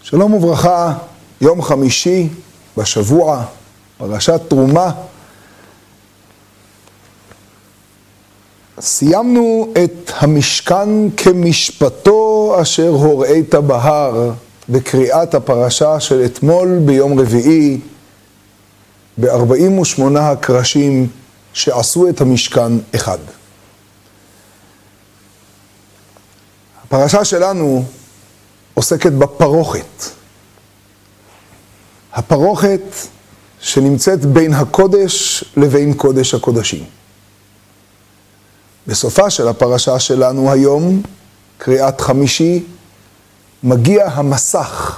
שלום וברכה, יום חמישי בשבוע, פרשת תרומה. סיימנו את המשכן כמשפטו אשר הוראת בהר בקריאת הפרשה של אתמול ביום רביעי ב-48 הקרשים שעשו את המשכן אחד. הפרשה שלנו עוסקת בפרוכת. הפרוכת שנמצאת בין הקודש לבין קודש הקודשים. בסופה של הפרשה שלנו היום, קריאת חמישי, מגיע המסך.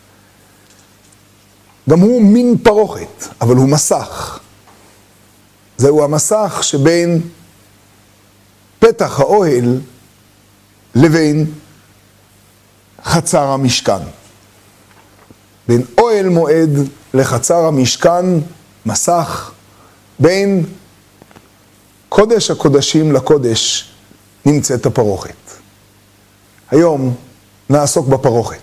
גם הוא מין פרוכת, אבל הוא מסך. זהו המסך שבין פתח האוהל לבין חצר המשכן. בין אוהל מועד לחצר המשכן, מסך. בין קודש הקודשים לקודש נמצאת הפרוכת. היום נעסוק בפרוכת.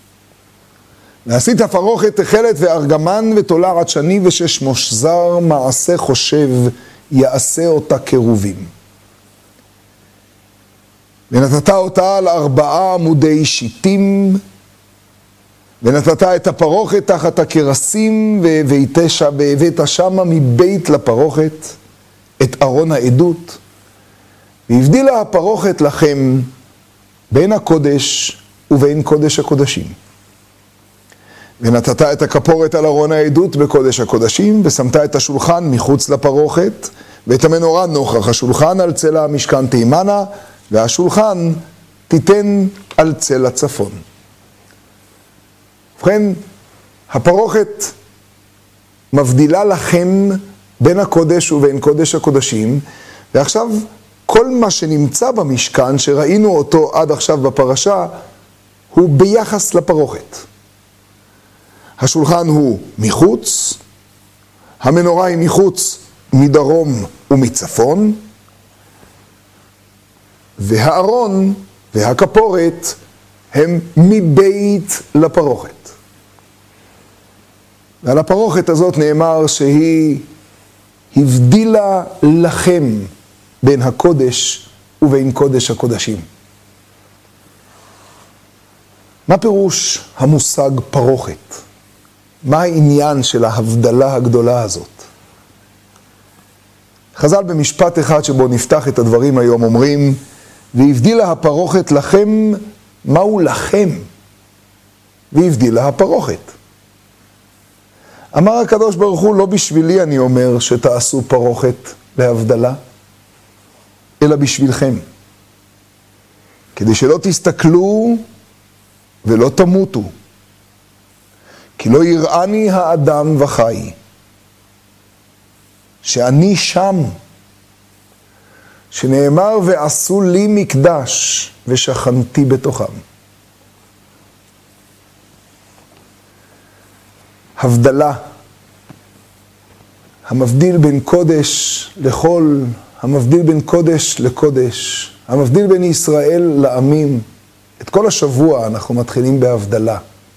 ועשית פרוכת תכלת וארגמן ותולע עדשני ושש מושזר מעשה חושב יעשה אותה קרובים. ונתת אותה על 4 עמודי שיטים, ונתת את הפרוכת תחת הכרסים, והבאת שמה מבית לפרוכת את ארון העדות, והבדילה הפרוכת לכם בין הקודש ובין קודש הקודשים. ונתת את הכפורת על ארון העדות בקודש הקודשים, ושמת את השולחן מחוץ לפרוכת, ואת המנורה נוכח השולחן על צלע המשכן תימנה, והשולחן תיתן על צל הצפון. ובכן, הפרוכת מבדילה לכם בין הקודש ובין קודש הקודשים, ועכשיו כל מה שנמצא במשכן, שראינו אותו עד עכשיו בפרשה, הוא ביחס לפרוכת. השולחן הוא מחוץ, המנורה היא מחוץ מדרום ומצפון, והארון והכפורת הם מבית לפרוכת. ועל הפרוכת הזאת נאמר שהיא הבדילה לכם בין הקודש ובין קודש הקודשים. מה פירוש המושג פרוכת? מה העניין של ההבדלה הגדולה הזאת? חז"ל במשפט אחד שבו נפתח את הדברים היום אומרים, והבדילה הפרוכת לכם, מהו לכם? והבדילה הפרוכת. אמר הקדוש ברוך הוא, לא בשבילי אני אומר שתעשו פרוכת להבדלה, אלא בשבילכם. כדי שלא תסתכלו ולא תמותו. כי לא יראני האדם וחי. שאני שם. שנאמר ועשו לי מקדש ושכנתי בתוכם. הבדלה. המבדיל בין קודש לחול, המבדיל בין קודש לקודש, המבדיל בין ישראל לעמים. את כל השבוע אנחנו מתחילים בהבדלה.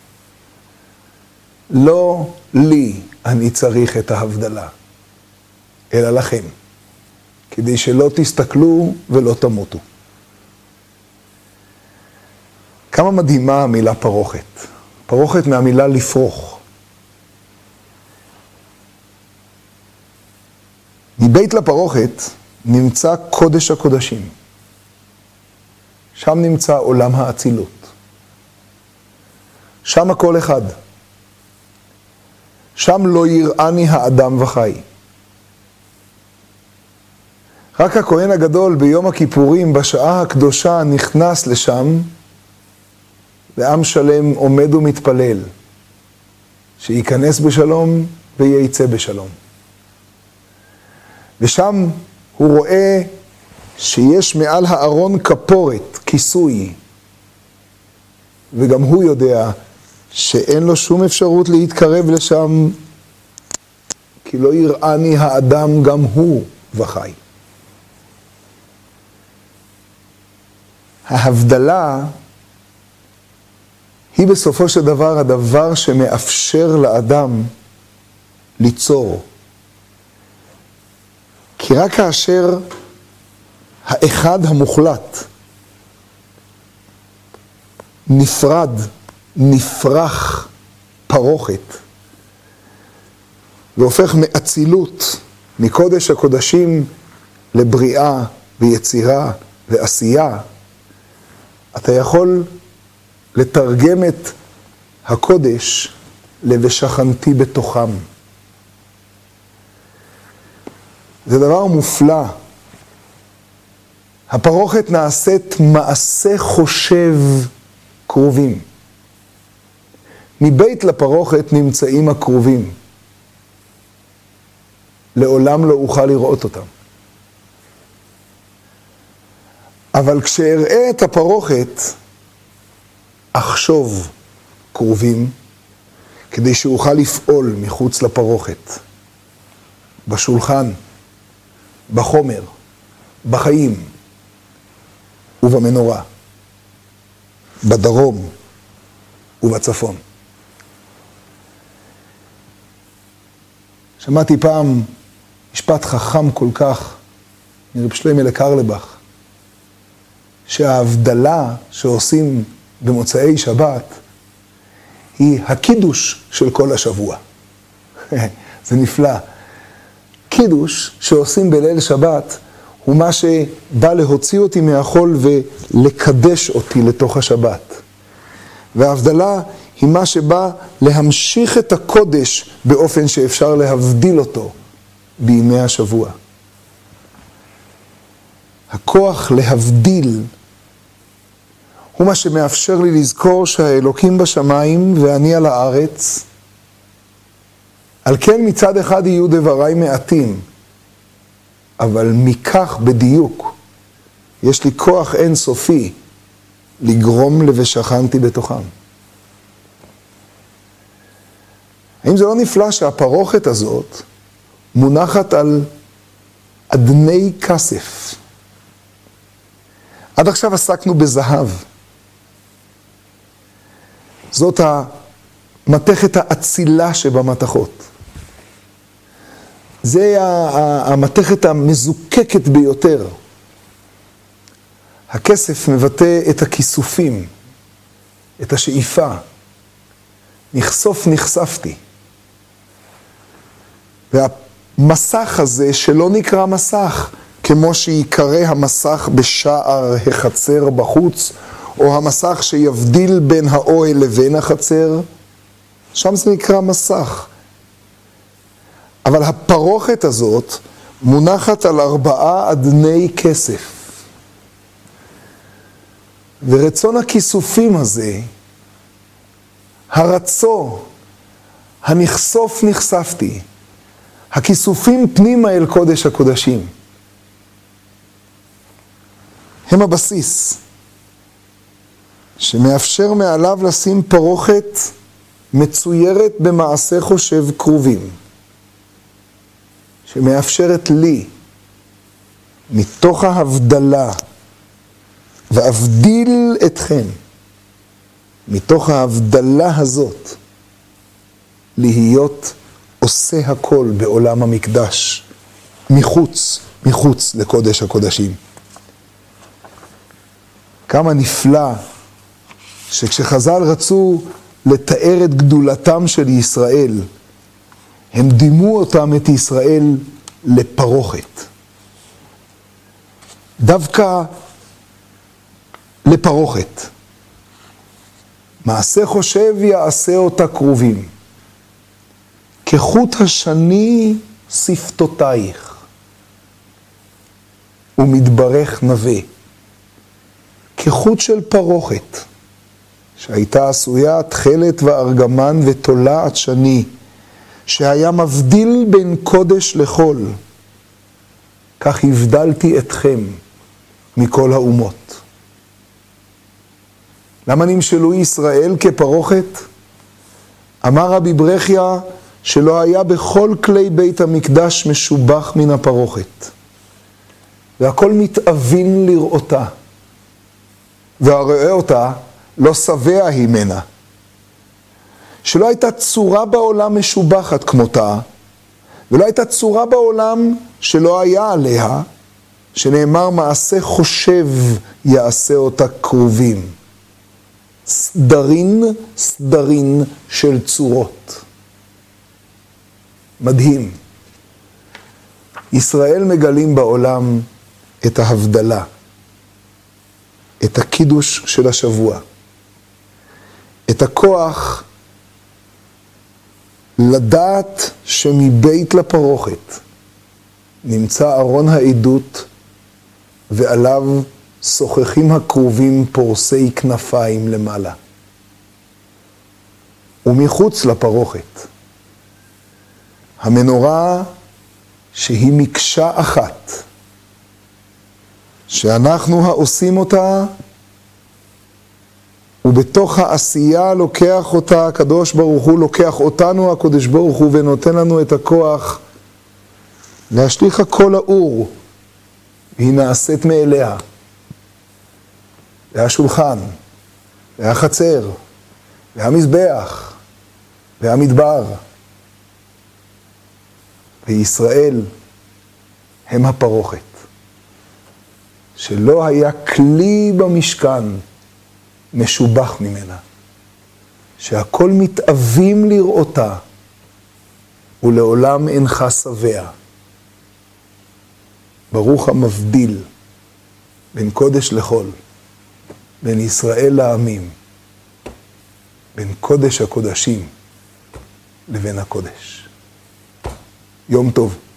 לא לי אני צריך את ההבדלה, אלא לכם. כדי שלא תסתכלו ולא תמותו. כמה מדהימה המילה פרוכת. פרוכת מהמילה לפרוך. מבית לפרוכת נמצא קודש הקודשים. שם נמצא עולם האצילות. שם הכל אחד. שם לא יראני האדם וחי. רק הכהן הגדול ביום הכיפורים בשעה הקדושה נכנס לשם, ועם שלם עומד ומתפלל, שייכנס בשלום וייצא בשלום. ושם הוא רואה שיש מעל הארון כפורת, כיסוי, וגם הוא יודע שאין לו שום אפשרות להתקרב לשם, כי לא יראני האדם גם הוא וחי. ההבדלה היא בסופו של דבר הדבר שמאפשר לאדם ליצור. כי רק כאשר האחד המוחלט נפרד, נפרח פרוכת, והופך מאצילות, מקודש הקודשים לבריאה ויצירה ועשייה, אתה יכול לתרגם את הקודש ל"ושכנתי בתוכם". זה דבר מופלא. הפרוכת נעשית מעשה חושב קרובים. מבית לפרוכת נמצאים הקרובים. לעולם לא אוכל לראות אותם. אבל כשאראה את הפרוכת, אחשוב קרובים, כדי שאוכל לפעול מחוץ לפרוכת. בשולחן, בחומר, בחיים ובמנורה, בדרום ובצפון. שמעתי פעם משפט חכם כל כך מרב שלמה לקרלבך, שההבדלה שעושים במוצאי שבת היא הקידוש של כל השבוע. זה נפלא. קידוש שעושים בליל שבת הוא מה שבא להוציא אותי מהחול ולקדש אותי לתוך השבת. וההבדלה היא מה שבא להמשיך את הקודש באופן שאפשר להבדיל אותו בימי השבוע. הכוח להבדיל הוא מה שמאפשר לי לזכור שהאלוקים בשמיים ואני על הארץ. על כן מצד אחד יהיו דבריי מעטים, אבל מכך בדיוק יש לי כוח אינסופי לגרום ל"ושכנתי בתוכם". האם זה לא נפלא שהפרוכת הזאת מונחת על אדני כסף? עד עכשיו עסקנו בזהב. זאת המתכת האצילה שבמתכות. זה המתכת המזוקקת ביותר. הכסף מבטא את הכיסופים, את השאיפה. נחשוף נחשפתי. והמסך הזה שלא נקרא מסך, כמו שיקרא המסך בשער החצר בחוץ, או המסך שיבדיל בין האוהל לבין החצר, שם זה נקרא מסך. אבל הפרוכת הזאת מונחת על 4 אדני כסף. ורצון הכיסופים הזה, הרצו, הנחשוף נחשפתי, הכיסופים פנימה אל קודש הקודשים, הם הבסיס שמאפשר מעליו לשים פרוכת מצוירת במעשה חושב קרובים, שמאפשרת לי מתוך ההבדלה, ואבדיל אתכם מתוך ההבדלה הזאת, להיות עושה הכל בעולם המקדש, מחוץ לקודש הקודשים. כמה נפלא שכשחז"ל רצו לתאר את גדולתם של ישראל, הם דימו אותם, את ישראל, לפרוכת. דווקא לפרוכת. מעשה חושב יעשה אותה קרובים. כחוט השני שפתותייך, ומתברך נווה. כחוט של פרוכת, שהייתה עשויה תכלת וארגמן ותולעת שני, שהיה מבדיל בין קודש לחול. כך הבדלתי אתכם מכל האומות. למה נמשלו ישראל כפרוכת? אמר רבי ברכיה שלא היה בכל כלי בית המקדש משובח מן הפרוכת. והכל מתאבין לראותה. והרואה אותה לא שבע הימנה, שלא הייתה צורה בעולם משובחת כמותה, ולא הייתה צורה בעולם שלא היה עליה, שנאמר מעשה חושב יעשה אותה קרובים. סדרין של צורות. מדהים. ישראל מגלים בעולם את ההבדלה, את הקידוש של השבוע, את הכוח לדעת שמבית לפרוכת נמצא ארון העדות ועליו שוחחים הקרובים פורסי כנפיים למעלה. ומחוץ לפרוכת המנורה שהיא מקשה אחת, שאנחנו העושים אותה, ובתוך העשייה לוקח אותה הקדוש ברוך הוא, לוקח אותנו הקדוש ברוך הוא ונותן לנו את הכוח להשליך הכל האור, והיא נעשית מאליה. והשולחן, והחצר, והמזבח, והמדבר. וישראל הם הפרוכת, שלא היה כלי במשכן משובח ממנה, שהכל מתאבים לראותה, ולעולם אינך שבע. ברוך המבדיל בין קודש לחול, בין ישראל לעמים, בין קודש הקודשים לבין הקודש. יום טוב.